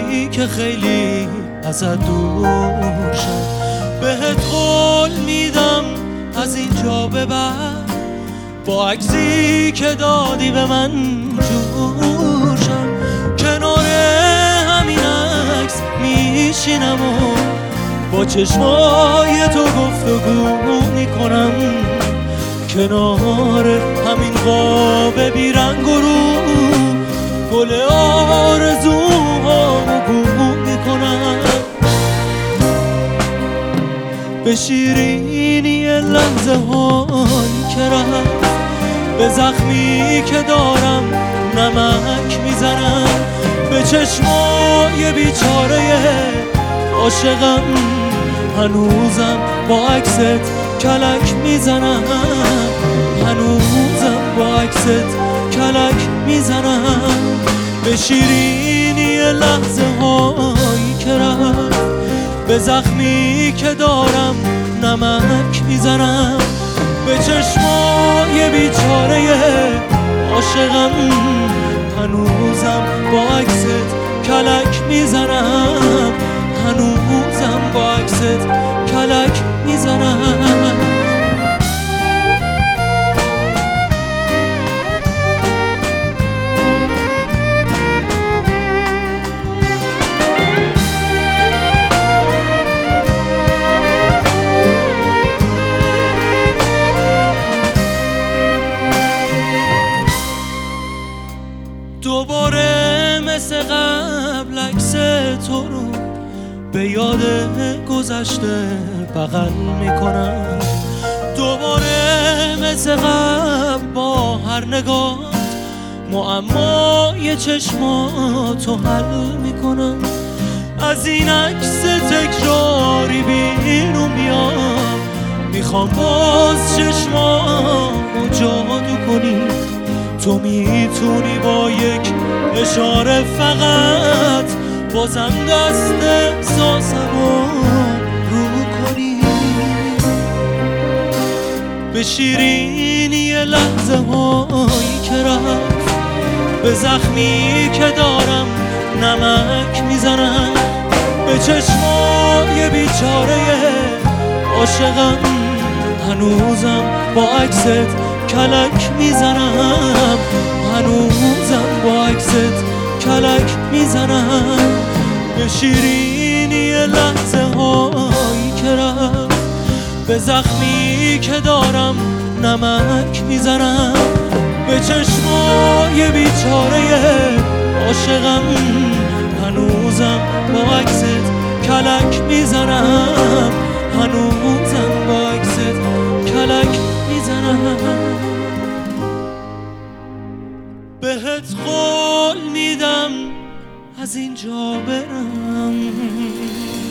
میخوای که خیلی ازت دور شم، بهت قول میدم از اینجا به بعد با عکسی که دادی به من جور شم. کنار همین عکس میشینم و با چشمای تو گفتگو میکنم، کنار همین قاب بیرنگ و رو گل آرزوهامو گو میکنم. به شیرینی لحظه هایی که رفت، به زخمی که دارم نمک میزنم، به چشمای بیچاره عاشقم هنوزم با عکست کلک میزنم، هنوزم با عکست کلک میزنم. به شیرینی لحظه هایی که رفت، به زخمی که دارم نمک میزنم، به چشمای بیچاره عاشقم هنوزم با عکست کلک میزنم، هنوزم با عکست کلک میزنم. دوباره مثل قبل عکس تو رو به یاد گذشته بغل میکنم، دوباره مثل قبل با هر نگاه معمای چشماتو حل میکنم. از این عکس تکراری بیرون میام، میخوام باز چشمامو جادو کنی، تو میتونی با یک اشاره فقط بازم دست احساسمو رو کنی. به شیرینی لحظه هایی که رفت، به زخمی که دارم نمک میزنم، به چشمای بیچاره عاشقم هنوزم با عکست کلک میزنم، هنوزم با عکست کلک میزنم. به شیرینی لحظه هایی که رفت، به زخمی که دارم نمک میزنم، به چشمای بیچاره عاشقم هنوزم با عکست کلک میزنم، هنوزم با عکست کلک میزنم. بهت قول میدم از اینجا برم.